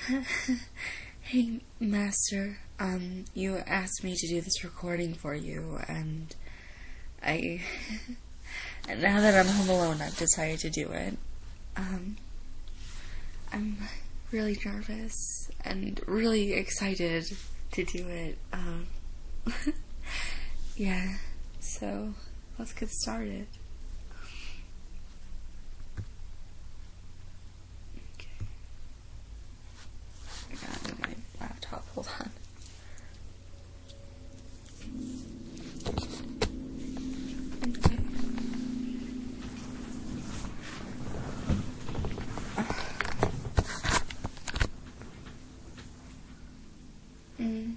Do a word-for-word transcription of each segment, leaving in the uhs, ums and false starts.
Hey, Master, um, you asked me to do this recording for you, and I... and now that I'm home alone, I've decided to do it. Um, I'm really nervous and really excited to do it. Um, yeah, so let's get started. Okay. I gotta move my laptop, hold on. Okay. Mm.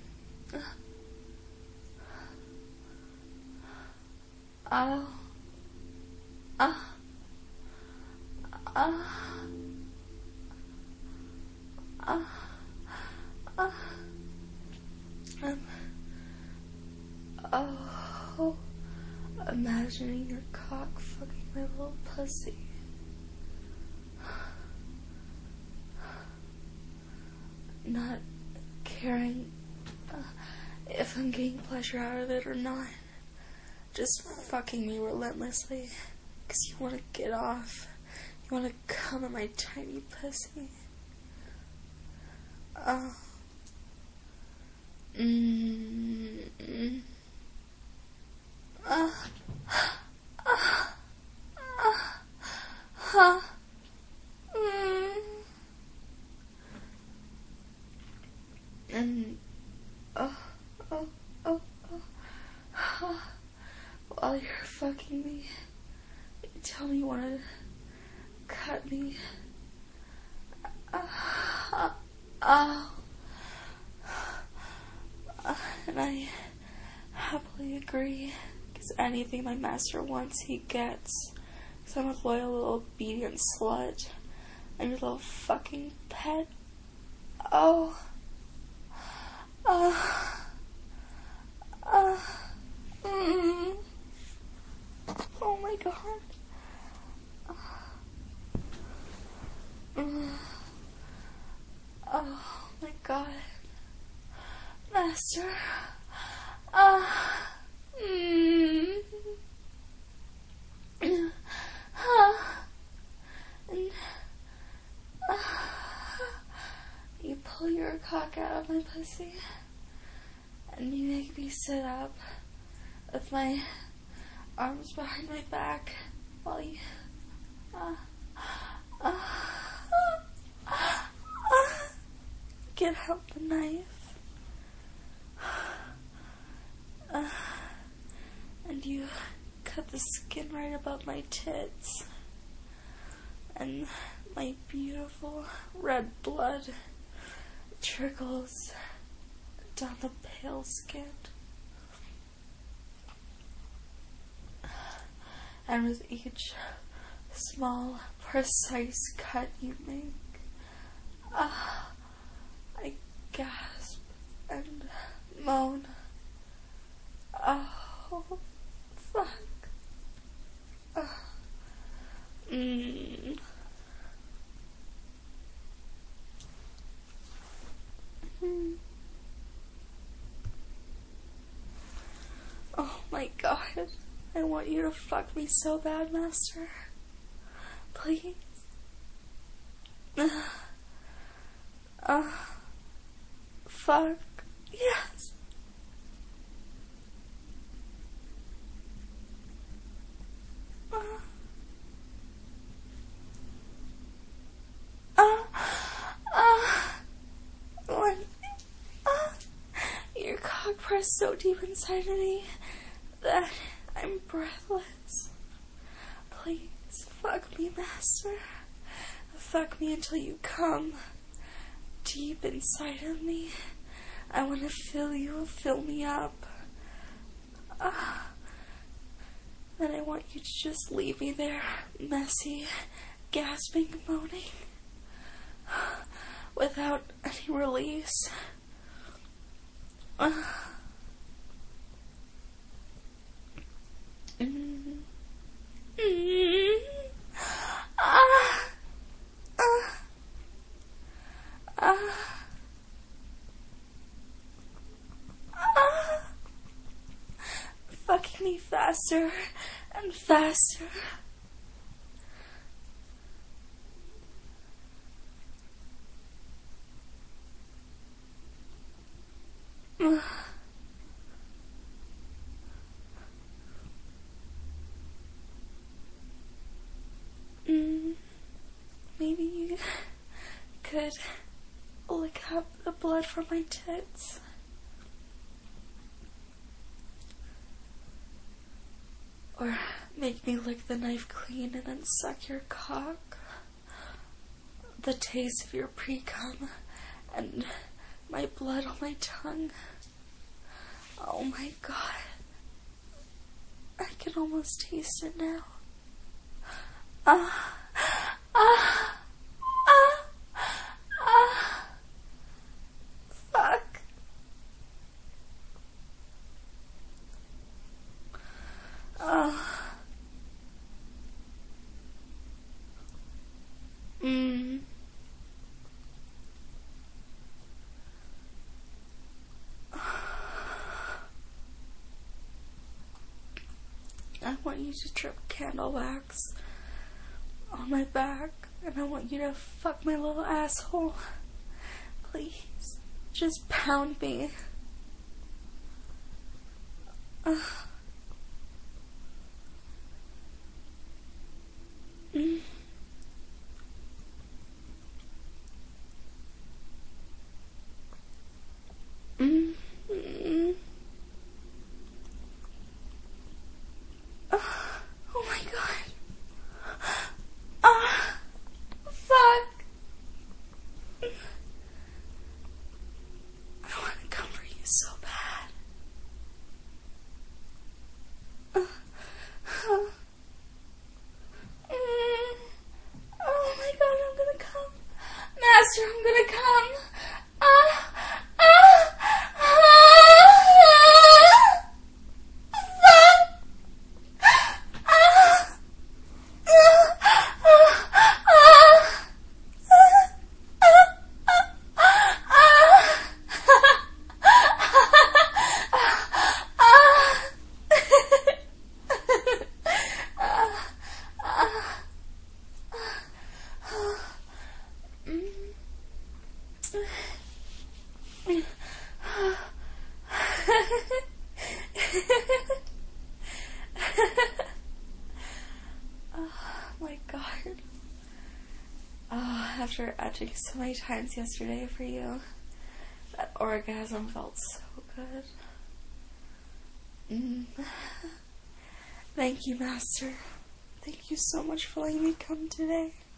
Oh. Ah. Ah. Ah. Ah. Um. Oh. Imagining your cock fucking my little pussy. Not caring uh, if I'm getting pleasure out of it or not. Just fucking me relentlessly. Because you want to get off. You want to come at my tiny pussy. Oh. Mmm. Ah. Ah. Ah. Huh. Mm. And oh, oh, oh, oh, oh. While you're fucking me, you tell me you want to cut me. Uh, uh, uh, and I happily agree, because anything my master wants, he gets. Because I'm a loyal little obedient slut. I'm your little fucking pet. Oh. Uh. Uh. Mm. Oh my god. Mm. Oh my god. Master. Ah. Uh. Mm. Ah. And, ah. You pull your cock out of my pussy. And you make me sit up with my arms behind my back while you uh, uh, uh, uh, get out the knife. Uh, and you cut the skin right above my tits. And my beautiful red blood trickles down the pale skin. And with each small, precise cut you make, uh, I gasp and moan. Oh, fuck. Uh, mm. Mm. Oh my god. I want you to fuck me so bad, Master. Please. Uh, uh, fuck. Yes. Uh, uh, uh, when, uh, your cock pressed so deep inside of me that I'm breathless. Please, fuck me, Master. Fuck me until you come deep inside of me. I want to feel you fill me up. Uh, and I want you to just leave me there, messy, gasping, moaning, without any release. Uh, mm, mm, ah, ah, ah. Ah. Fucking me faster and faster. Mm, maybe you could lick up the blood from my tits. Or make me lick the knife clean and then suck your cock. The taste of your pre-cum and my blood on my tongue. Oh my god. I can almost taste it now. Ah, ah, ah, ah. Fuck. Ah. Mm. I want you to drip candle wax on my back, and I want you to fuck my little asshole. Please, just pound me. Uh. Mm. Mm. Mm. Oh, oh my god. Ah, fuck. I want to comfort you so bad. Uh, uh, mm, oh my god, I'm gonna come. Master, I'm gonna come. Ah, ah, ah, oh my god. Oh, after etching so many times yesterday for you, that orgasm felt so good. Mm. Thank you, Master. Thank you so much for letting me come today.